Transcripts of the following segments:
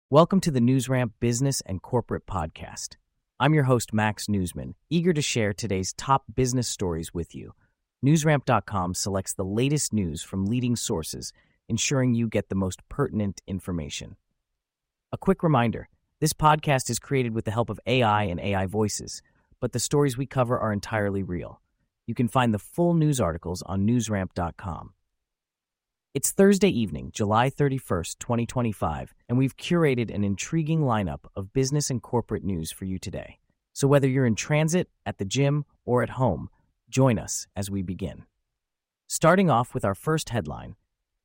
Welcome to the NewsRamp Business and Corporate Podcast. I'm your host, Max Newsman, eager to share today's top business stories with you. NewsRamp.com selects the latest news from leading sources, ensuring you get the most pertinent information. A quick reminder, this podcast is created with the help of AI and AI voices, but the stories we cover are entirely real. You can find the full news articles on NewsRamp.com. It's Thursday evening, July 31st, 2025, and we've curated an intriguing lineup of business and corporate news for you today. So whether you're in transit, at the gym, or at home, join us as we begin. Starting off with our first headline.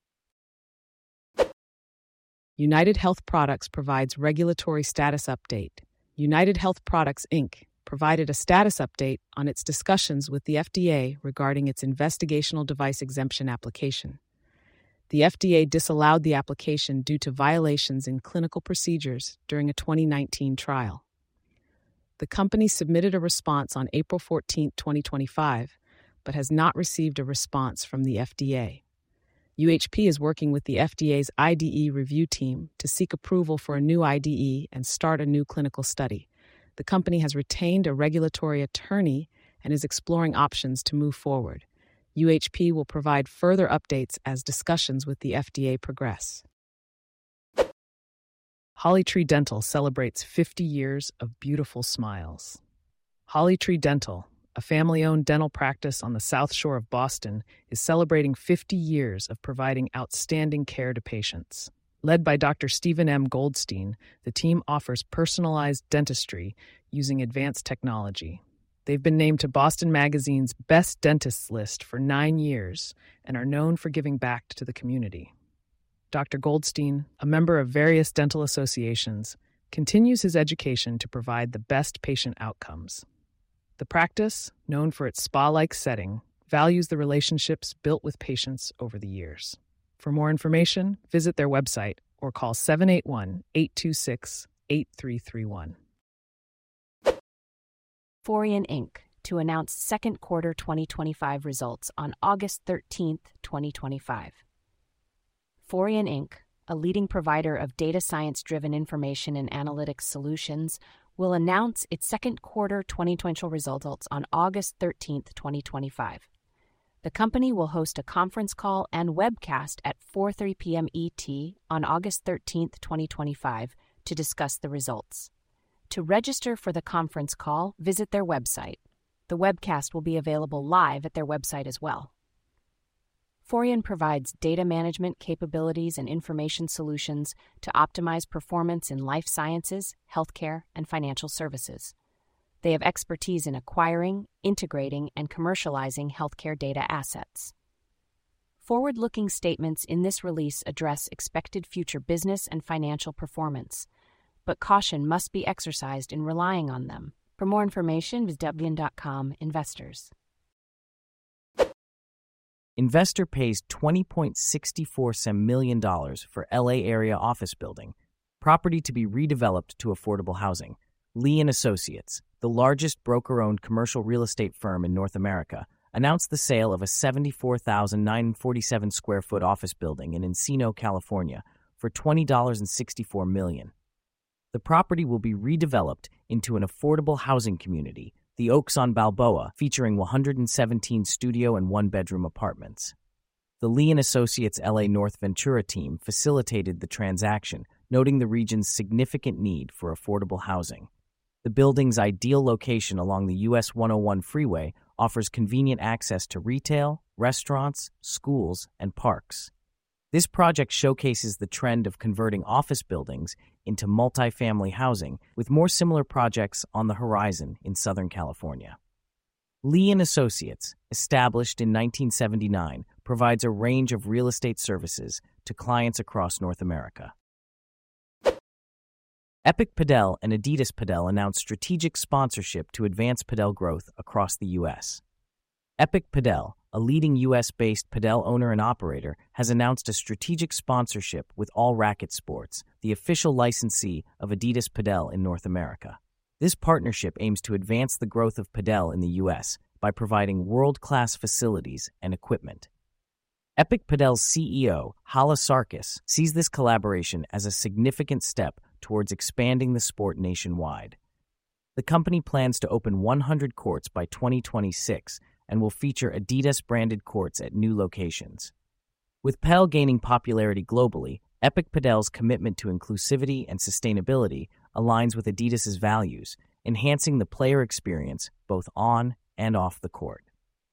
United Health Products provides regulatory status update. United Health Products, Inc. provided a status update on its discussions with the FDA regarding its investigational device exemption application. The FDA disallowed the application due to violations in clinical procedures during a 2019 trial. The company submitted a response on April 14, 2025, but has not received a response from the FDA. UHP is working with the FDA's IDE review team to seek approval for a new IDE and start a new clinical study. The company has retained a regulatory attorney and is exploring options to move forward. UHP will provide further updates as discussions with the FDA progress. Holly Tree Dental celebrates 50 years of beautiful smiles. Holly Tree Dental, a family-owned dental practice on the South Shore of Boston, is celebrating 50 years of providing outstanding care to patients. Led by Dr. Stephen M. Goldstein, the team offers personalized dentistry using advanced technology. They've been named to Boston Magazine's Best Dentists list for 9 years and are known for giving back to the community. Dr. Goldstein, a member of various dental associations, continues his education to provide the best patient outcomes. The practice, known for its spa-like setting, values the relationships built with patients over the years. For more information, visit their website or call 781-826-8331. Forian Inc. to announce second quarter 2025 results on August 13, 2025. Forian Inc., a leading provider of data science-driven information and analytics solutions, will announce its second quarter 2020 results on August 13, 2025. The company will host a conference call and webcast at 4:30 p.m. ET on August 13, 2025, to discuss the results. To register for the conference call, visit their website. The webcast will be available live at their website as well. Forian provides data management capabilities and information solutions to optimize performance in life sciences, healthcare, and financial services. They have expertise in acquiring, integrating, and commercializing healthcare data assets. Forward-looking statements in this release address expected future business and financial performance, but caution must be exercised in relying on them. For more information, visit Debian.com Investors. Investor pays $20.64 million for LA area office building, property to be redeveloped to affordable housing. Lee & Associates, the largest broker-owned commercial real estate firm in North America, announced the sale of a 74,947 square foot office building in Encino, California, for $20.64 million. The property will be redeveloped into an affordable housing community, the Oaks on Balboa, featuring 117 studio and one-bedroom apartments. The Lee & Associates LA North Ventura team facilitated the transaction, noting the region's significant need for affordable housing. The building's ideal location along the US 101 freeway offers convenient access to retail, restaurants, schools, and parks. This project showcases the trend of converting office buildings into multifamily housing, with more similar projects on the horizon in Southern California. Lee & Associates, established in 1979, provides a range of real estate services to clients across North America. Epic Padel and Adidas Padel announced strategic sponsorship to advance padel growth across the U.S. Epic Padel, a leading U.S.-based padel owner and operator, has announced a strategic sponsorship with All Racket Sports, the official licensee of Adidas Padel in North America. This partnership aims to advance the growth of padel in the U.S. by providing world-class facilities and equipment. Epic Padel's CEO, Hala Sarkis, sees this collaboration as a significant step towards expanding the sport nationwide. The company plans to open 100 courts by 2026 and will feature Adidas-branded courts at new locations. With PEL gaining popularity globally, Epic Padel's commitment to inclusivity and sustainability aligns with Adidas's values, enhancing the player experience both on and off the court.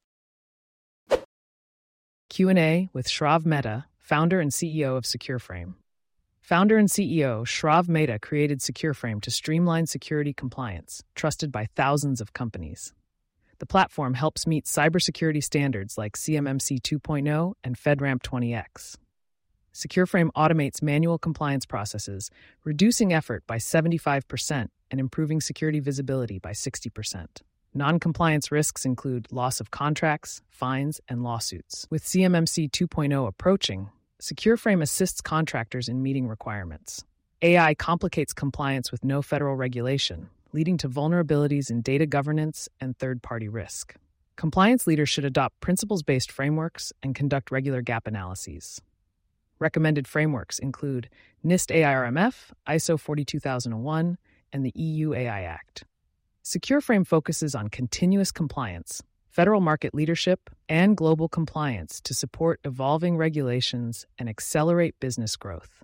Q&A with Shrav Mehta, founder and CEO of SecureFrame. Founder and CEO Shrav Mehta created SecureFrame to streamline security compliance, trusted by thousands of companies. The platform helps meet cybersecurity standards like CMMC 2.0 and FedRAMP 20X. SecureFrame automates manual compliance processes, reducing effort by 75% and improving security visibility by 60%. Non-compliance risks include loss of contracts, fines, and lawsuits. With CMMC 2.0 approaching, SecureFrame assists contractors in meeting requirements. AI complicates compliance with no federal regulation, leading to vulnerabilities in data governance and third-party risk. Compliance leaders should adopt principles-based frameworks and conduct regular gap analyses. Recommended frameworks include NIST AIRMF, ISO 42001, and the EU AI Act. SecureFrame focuses on continuous compliance, federal market leadership, and global compliance to support evolving regulations and accelerate business growth.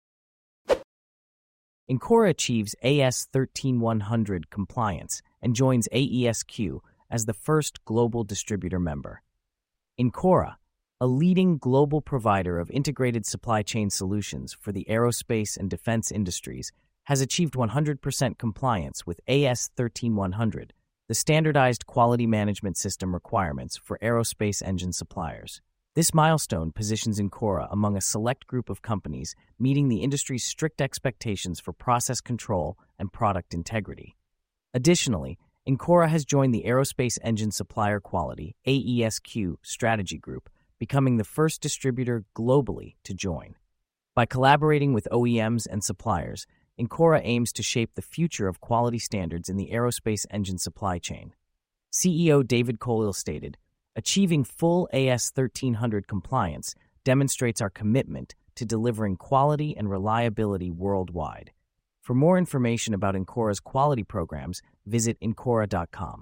Encora achieves AS 13100 compliance and joins AESQ as the first global distributor member. Encora, a leading global provider of integrated supply chain solutions for the aerospace and defense industries, has achieved 100% compliance with AS 13100, the standardized quality management system requirements for aerospace engine suppliers. This milestone positions Encora among a select group of companies meeting the industry's strict expectations for process control and product integrity. Additionally, Encora has joined the Aerospace Engine Supplier Quality (AESQ) strategy group, becoming the first distributor globally to join. By collaborating with OEMs and suppliers, Encora aims to shape the future of quality standards in the aerospace engine supply chain. CEO David Collill stated, "Achieving full AS 1300 compliance demonstrates our commitment to delivering quality and reliability worldwide." For more information about Encora's quality programs, visit Encora.com.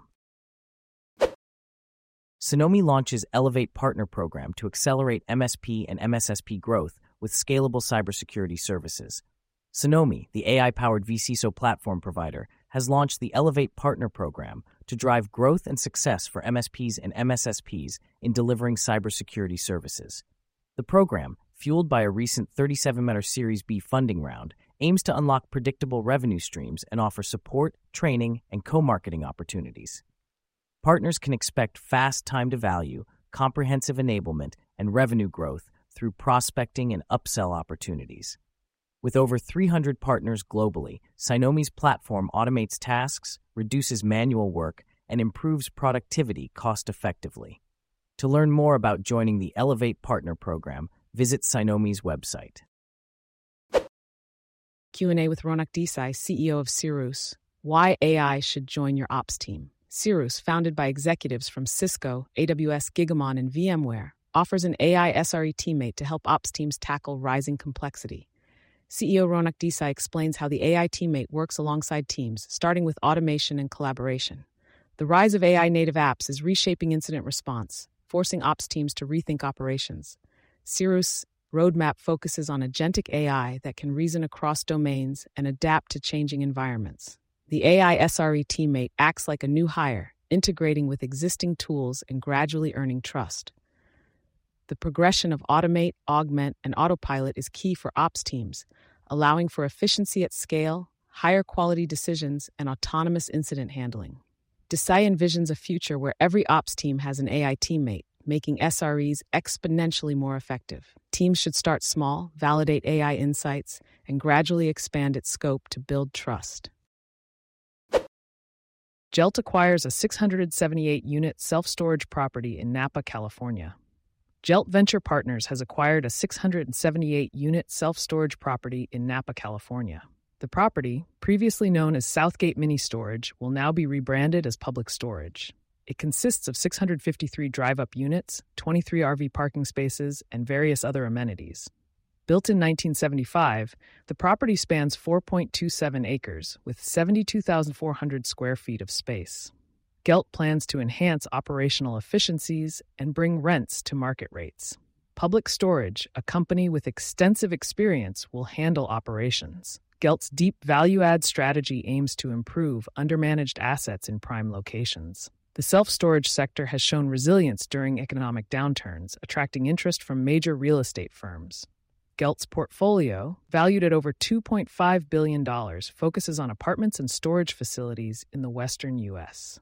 Sonomi launches Elevate Partner Program to accelerate MSP and MSSP growth with scalable cybersecurity services. Sonomi, the AI-powered vCISO platform provider, has launched the Elevate Partner Program to drive growth and success for MSPs and MSSPs in delivering cybersecurity services. The program, fueled by a recent $37 million Series B funding round, aims to unlock predictable revenue streams and offer support, training, and co-marketing opportunities. Partners can expect fast time to value, comprehensive enablement, and revenue growth through prospecting and upsell opportunities. With over 300 partners globally, Sonomi's platform automates tasks, reduces manual work, and improves productivity cost-effectively. To learn more about joining the Elevate Partner Program, visit Sonomi's website. Q&A with Ronak Desai, CEO of Cirrus. Why AI should join your ops team. Cirrus, founded by executives from Cisco, AWS, Gigamon, and VMware, offers an AI SRE teammate to help ops teams tackle rising complexity. CEO Ronak Desai explains how the AI teammate works alongside teams, starting with automation and collaboration. The rise of AI-native apps is reshaping incident response, forcing ops teams to rethink operations. Cirrus' roadmap focuses on agentic AI that can reason across domains and adapt to changing environments. The AI SRE teammate acts like a new hire, integrating with existing tools and gradually earning trust. The progression of automate, augment, and autopilot is key for ops teams, allowing for efficiency at scale, higher quality decisions, and autonomous incident handling. Desai envisions a future where every ops team has an AI teammate, making SREs exponentially more effective. Teams should start small, validate AI insights, and gradually expand its scope to build trust. Gelt acquires a 678-unit self-storage property in Napa, California. Gelt Venture Partners has acquired a 678-unit self-storage property in Napa, California. The property, previously known as Southgate Mini Storage, will now be rebranded as Public Storage. It consists of 653 drive-up units, 23 RV parking spaces, and various other amenities. Built in 1975, the property spans 4.27 acres with 72,400 square feet of space. Gelt plans to enhance operational efficiencies and bring rents to market rates. Public Storage, a company with extensive experience, will handle operations. Gelt's deep value-add strategy aims to improve undermanaged assets in prime locations. The self-storage sector has shown resilience during economic downturns, attracting interest from major real estate firms. Gelt's portfolio, valued at over $2.5 billion, focuses on apartments and storage facilities in the western U.S.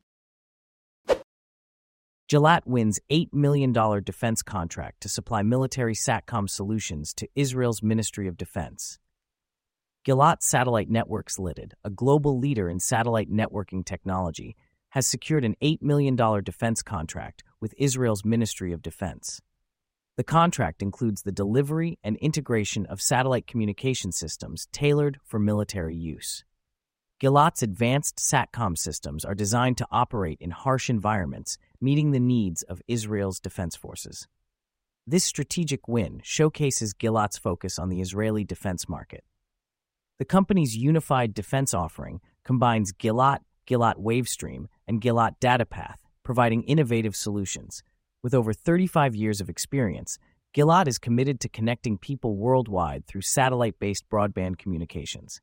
Gilat wins $8 million defense contract to supply military SATCOM solutions to Israel's Ministry of Defense. Gilat Satellite Networks Limited, a global leader in satellite networking technology, has secured an $8 million defense contract with Israel's Ministry of Defense. The contract includes the delivery and integration of satellite communication systems tailored for military use. Gilat's advanced SATCOM systems are designed to operate in harsh environments, meeting the needs of Israel's defense forces. This strategic win showcases Gilat's focus on the Israeli defense market. The company's unified defense offering combines Gilat, Gilat Wavestream, and Gilat DataPath, providing innovative solutions. With over 35 years of experience, Gilat is committed to connecting people worldwide through satellite-based broadband communications.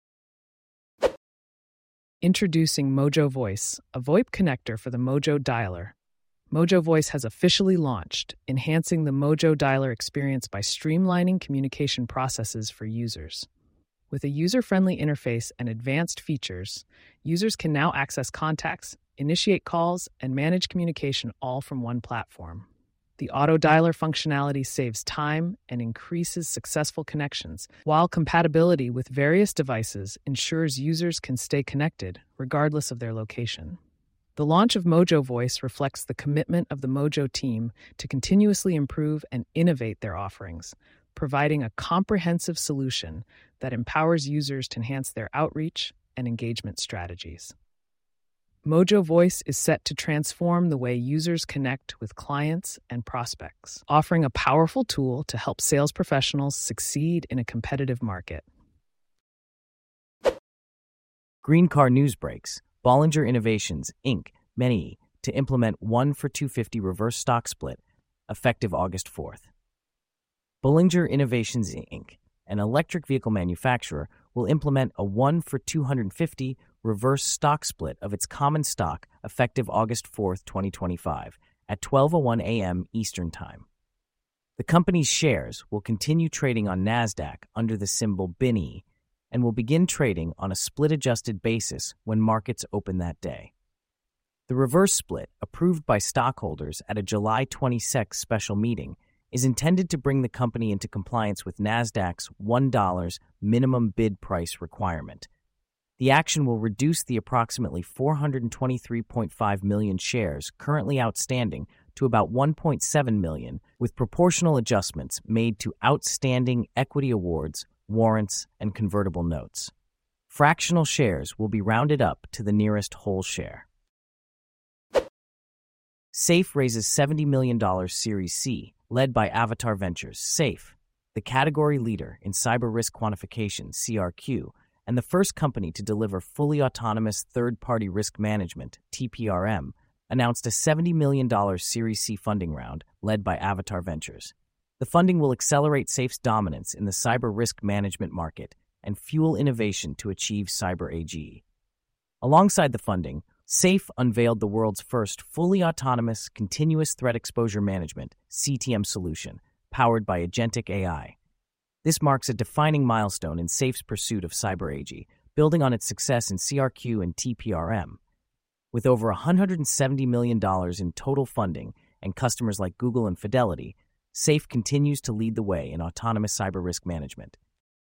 Introducing Mojo Voice, a VoIP connector for the Mojo Dialer. Mojo Voice has officially launched, enhancing the Mojo Dialer experience by streamlining communication processes for users. With a user-friendly interface and advanced features, users can now access contacts, initiate calls, and manage communication all from one platform. The auto dialer functionality saves time and increases successful connections, while compatibility with various devices ensures users can stay connected regardless of their location. The launch of Mojo Voice reflects the commitment of the Mojo team to continuously improve and innovate their offerings, providing a comprehensive solution that empowers users to enhance their outreach and engagement strategies. Mojo Voice is set to transform the way users connect with clients and prospects, offering a powerful tool to help sales professionals succeed in a competitive market. Green Car News breaks. Bollinger Innovations, Inc., MENI, to implement 1-for-250 reverse stock split, effective August 4th. Bollinger Innovations, Inc., an electric vehicle manufacturer, will implement a 1-for-250 reverse stock split of its common stock effective August 4th, 2025, at 12:01 a.m. Eastern Time. The company's shares will continue trading on NASDAQ under the symbol BINI and will begin trading on a split-adjusted basis when markets open that day. The reverse split, approved by stockholders at a July 26 special meeting, is intended to bring the company into compliance with NASDAQ's $1 minimum bid price requirement. The action will reduce the approximately 423.5 million shares currently outstanding to about 1.7 million, with proportional adjustments made to outstanding equity awards, warrants, and convertible notes. Fractional shares will be rounded up to the nearest whole share. SAFE raises $70 million Series C, led by Avatar Ventures. SAFE, the category leader in cyber risk quantification, CRQ, and the first company to deliver fully autonomous third-party risk management, TPRM, announced a $70 million Series C funding round led by Avatar Ventures. The funding will accelerate SAFE's dominance in the cyber risk management market and fuel innovation to achieve Cyber AG. Alongside the funding, SAFE unveiled the world's first fully autonomous continuous threat exposure management, CTM solution, powered by agentic AI. This marks a defining milestone in SAFE's pursuit of Cyber AG, building on its success in CRQ and TPRM. With over $170 million in total funding and customers like Google and Fidelity, SAFE continues to lead the way in autonomous cyber risk management.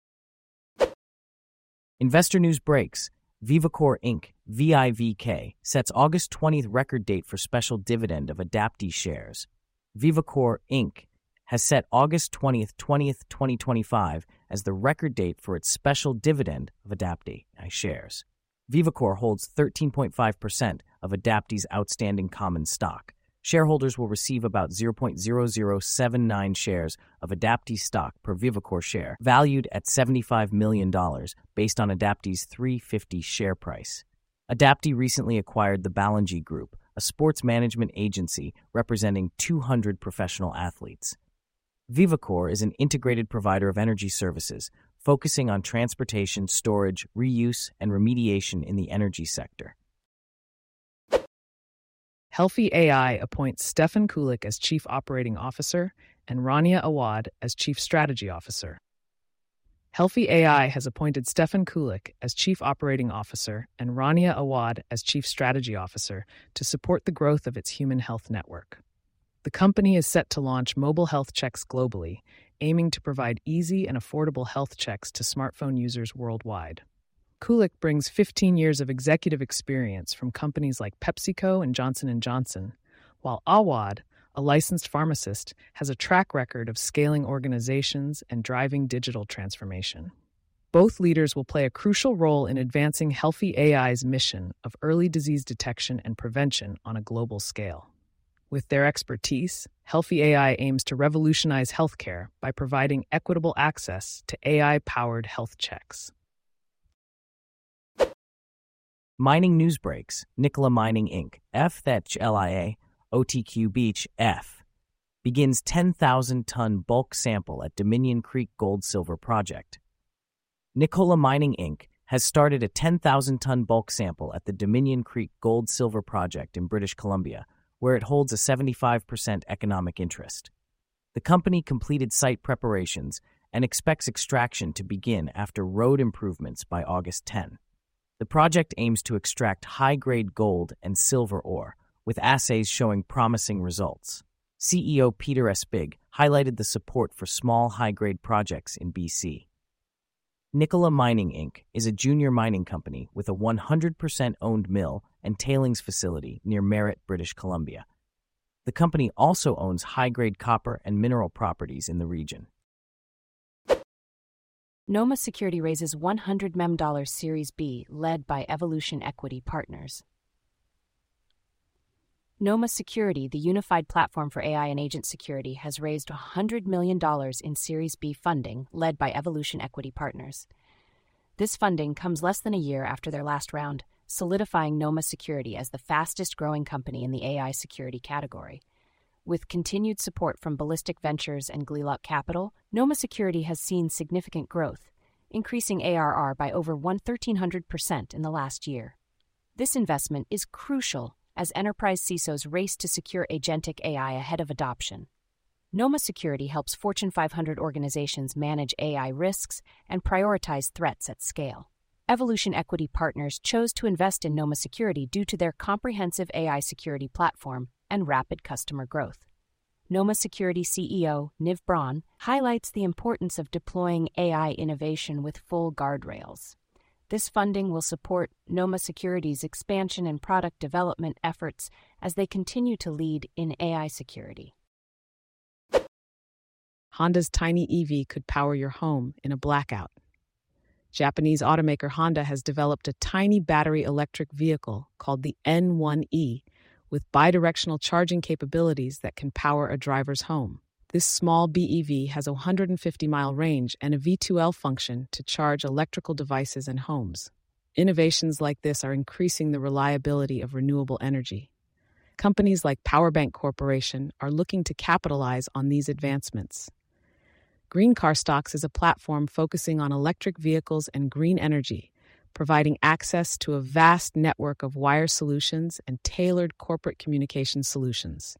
Investor news breaks. Vivacor Inc., VIVK, sets August 20th record date for special dividend of Adaptee shares. Vivacor Inc. has set August 20th, 2025 as the record date for its special dividend of Adaptee shares. Vivacor holds 13.5% of Adaptee's outstanding common stock. Shareholders will receive about 0.0079 shares of Adaptee stock per Vivacor share, valued at $75 million based on Adaptee's $3.50 share price. Adaptee recently acquired the Balangi Group, a sports management agency representing 200 professional athletes. Vivacor is an integrated provider of energy services, focusing on transportation, storage, reuse, and remediation in the energy sector. Healthy AI appoints Stefan Kulik as Chief Operating Officer and Rania Awad as Chief Strategy Officer. Healthy AI has appointed Stefan Kulik as Chief Operating Officer and Rania Awad as Chief Strategy Officer to support the growth of its human health network. The company is set to launch mobile health checks globally, aiming to provide easy and affordable health checks to smartphone users worldwide. Kulik brings 15 years of executive experience from companies like PepsiCo and Johnson & Johnson, while Awad, a licensed pharmacist, has a track record of scaling organizations and driving digital transformation. Both leaders will play a crucial role in advancing Healthy AI's mission of early disease detection and prevention on a global scale. With their expertise, Healthy AI aims to revolutionize healthcare by providing equitable access to AI-powered health checks. Mining news breaks. Nikola Mining Inc. FTHLIA OTQ Beach F begins 10,000-ton bulk sample at Dominion Creek Gold-Silver Project. Nikola Mining Inc. has started a 10,000-ton bulk sample at the Dominion Creek Gold-Silver Project in British Columbia, where it holds a 75% economic interest. The company completed site preparations and expects extraction to begin after road improvements by August 10. The project aims to extract high-grade gold and silver ore, with assays showing promising results. CEO Peter Espig highlighted the support for small high-grade projects in BC. Nikola Mining Inc. is a junior mining company with a 100% owned mill and tailings facility near Merritt, British Columbia. The company also owns high-grade copper and mineral properties in the region. Noma Security raises $100 million Series B, led by Evolution Equity Partners. Noma Security, the unified platform for AI and agent security, has raised $100 million in Series B funding, led by Evolution Equity Partners. This funding comes less than a year after their last round, solidifying Noma Security as the fastest-growing company in the AI security category. With continued support from Ballistic Ventures and Gleelock Capital, Noma Security has seen significant growth, increasing ARR by over 1,300% in the last year. This investment is crucial as enterprise CISOs race to secure agentic AI ahead of adoption. Noma Security helps Fortune 500 organizations manage AI risks and prioritize threats at scale. Evolution Equity Partners chose to invest in Noma Security due to their comprehensive AI security platform and rapid customer growth. Noma Security CEO Niv Braun highlights the importance of deploying AI innovation with full guardrails. This funding will support Noma Security's expansion and product development efforts as they continue to lead in AI security. Honda's tiny EV could power your home in a blackout. Japanese automaker Honda has developed a tiny battery electric vehicle called the N1E with bidirectional charging capabilities that can power a driver's home. This small BEV has a 150-mile range and a V2L function to charge electrical devices and homes. Innovations like this are increasing the reliability of renewable energy. Companies like Powerbank Corporation are looking to capitalize on these advancements. Green Car Stocks is a platform focusing on electric vehicles and green energy, providing access to a vast network of wire solutions and tailored corporate communication solutions.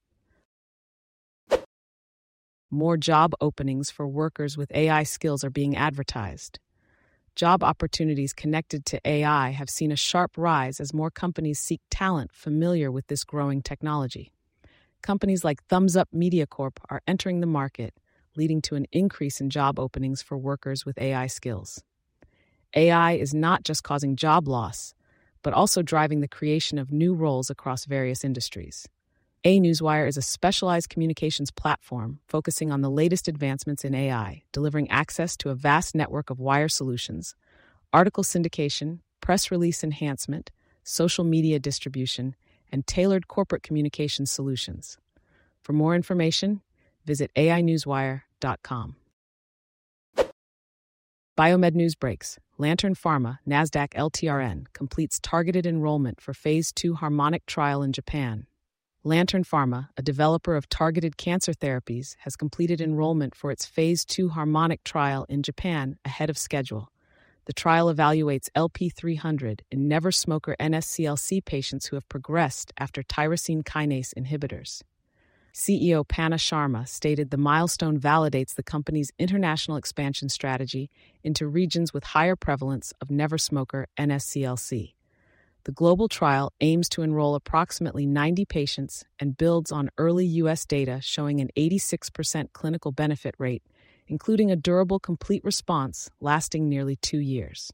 More job openings for workers with AI skills are being advertised. Job opportunities connected to AI have seen a sharp rise as more companies seek talent familiar with this growing technology. Companies like Thumbs Up Media Corp are entering the market, leading to an increase in job openings for workers with AI skills. AI is not just causing job loss, but also driving the creation of new roles across various industries. A-Newswire is a specialized communications platform focusing on the latest advancements in AI, delivering access to a vast network of wire solutions, article syndication, press release enhancement, social media distribution, and tailored corporate communication solutions. For more information, visit ainewswire.com. Biomed News Breaks. Lantern Pharma, NASDAQ LTRN, completes targeted enrollment for Phase 2 Harmonic trial in Japan. Lantern Pharma, a developer of targeted cancer therapies, has completed enrollment for its Phase 2 Harmonic trial in Japan ahead of schedule. The trial evaluates LP300 in never-smoker NSCLC patients who have progressed after tyrosine kinase inhibitors. CEO Panna Sharma stated the milestone validates the company's international expansion strategy into regions with higher prevalence of never-smoker NSCLC. The global trial aims to enroll approximately 90 patients and builds on early U.S. data showing an 86% clinical benefit rate, including a durable complete response lasting nearly 2 years.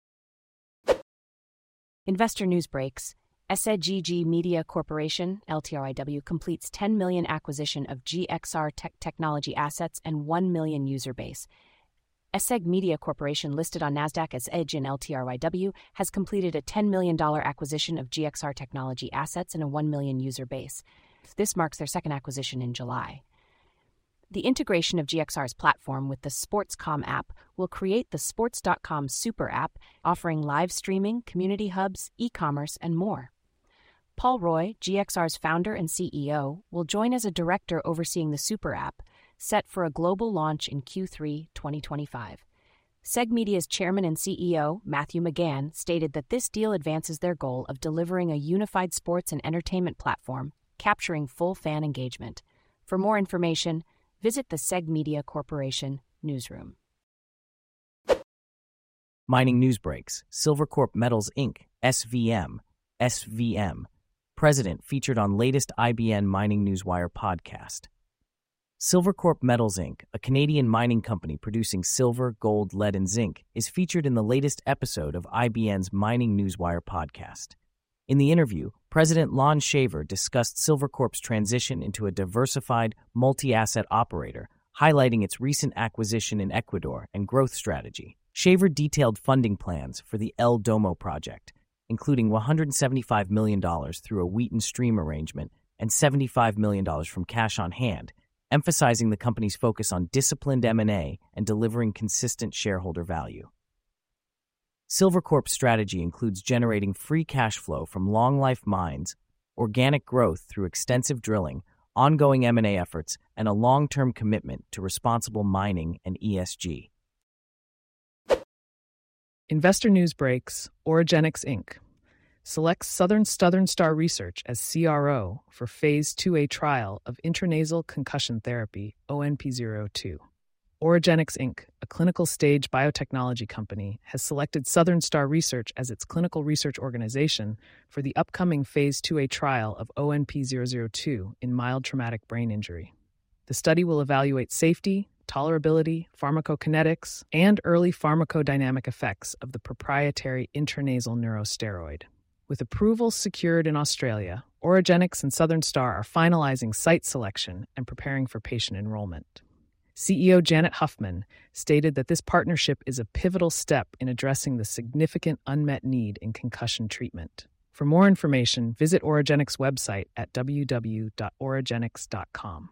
Investor News Breaks. SEGG Media Corporation, LTRIW, completes $10 million acquisition of GXR technology assets and 1 million user base. SEG Media Corporation, listed on NASDAQ as EDGE and LTRYW, has completed a $10 million acquisition of GXR technology assets and a 1 million user base. This marks their second acquisition in July. The integration of GXR's platform with the Sportscom app will create the Sports.com Super App, offering live streaming, community hubs, e-commerce, and more. Paul Roy, GXR's founder and CEO, will join as a director overseeing the Super App, set for a global launch in Q3 2025. SEG Media's chairman and CEO, Matthew McGann, stated that this deal advances their goal of delivering a unified sports and entertainment platform, capturing full fan engagement. For more information, visit the SEG Media Corporation newsroom. Mining News Breaks. Silvercorp Metals Inc., SVM. President featured on latest IBN Mining Newswire podcast. Silvercorp Metals Inc., a Canadian mining company producing silver, gold, lead, and zinc, is featured in the latest episode of IBN's Mining Newswire podcast. In the interview, President Lon Shaver discussed Silvercorp's transition into a diversified, multi-asset operator, highlighting its recent acquisition in Ecuador and growth strategy. Shaver detailed funding plans for the El Domo project, including $175 million through a Wheaton stream arrangement and $75 million from cash on hand, emphasizing the company's focus on disciplined M&A and delivering consistent shareholder value. Silvercorp's strategy includes generating free cash flow from long-life mines, organic growth through extensive drilling, ongoing M&A efforts, and a long-term commitment to responsible mining and ESG. Investor News Breaks. Orogenics Inc. selects Southern Star Research as CRO for Phase 2A trial of intranasal concussion therapy, ONP-02. Orogenics Inc., a clinical stage biotechnology company, has selected Southern Star Research as its clinical research organization for the upcoming Phase 2A trial of ONP-002 in mild traumatic brain injury. The study will evaluate safety, tolerability, pharmacokinetics, and early pharmacodynamic effects of the proprietary intranasal neurosteroid. With approval secured in Australia, Orogenics and Southern Star are finalizing site selection and preparing for patient enrollment. CEO Janet Huffman stated that this partnership is a pivotal step in addressing the significant unmet need in concussion treatment. For more information, visit Orogenics' website at www.orogenics.com.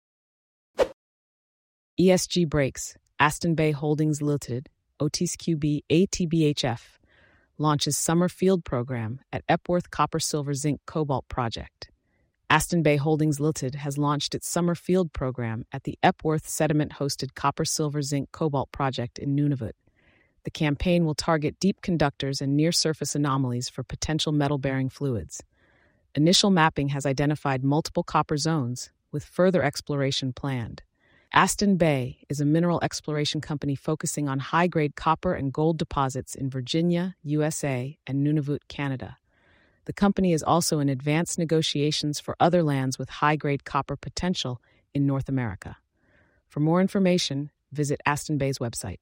ESG Breaks. Aston Bay Holdings Limited, Otis QB ATBHF, launches summer field program at Epworth Copper Silver Zinc Cobalt Project. Aston Bay Holdings Limited has launched its summer field program at the Epworth sediment-hosted Copper Silver Zinc Cobalt Project in Nunavut. The campaign will target deep conductors and near-surface anomalies for potential metal-bearing fluids. Initial mapping has identified multiple copper zones, with further exploration planned. Aston Bay is a mineral exploration company focusing on high-grade copper and gold deposits in Virginia, USA, and Nunavut, Canada. The company is also in advanced negotiations for other lands with high-grade copper potential in North America. For more information, visit Aston Bay's website.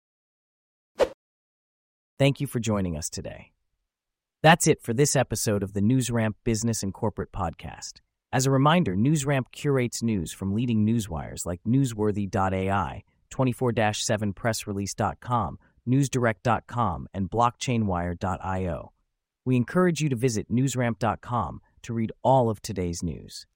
Thank you for joining us today. That's it for this episode of the NewsRamp Business and Corporate Podcast. As a reminder, NewsRamp curates news from leading newswires like Newsworthy.ai, 24/7pressrelease.com, NewsDirect.com, and BlockchainWire.io. We encourage you to visit newsramp.com to read all of today's news.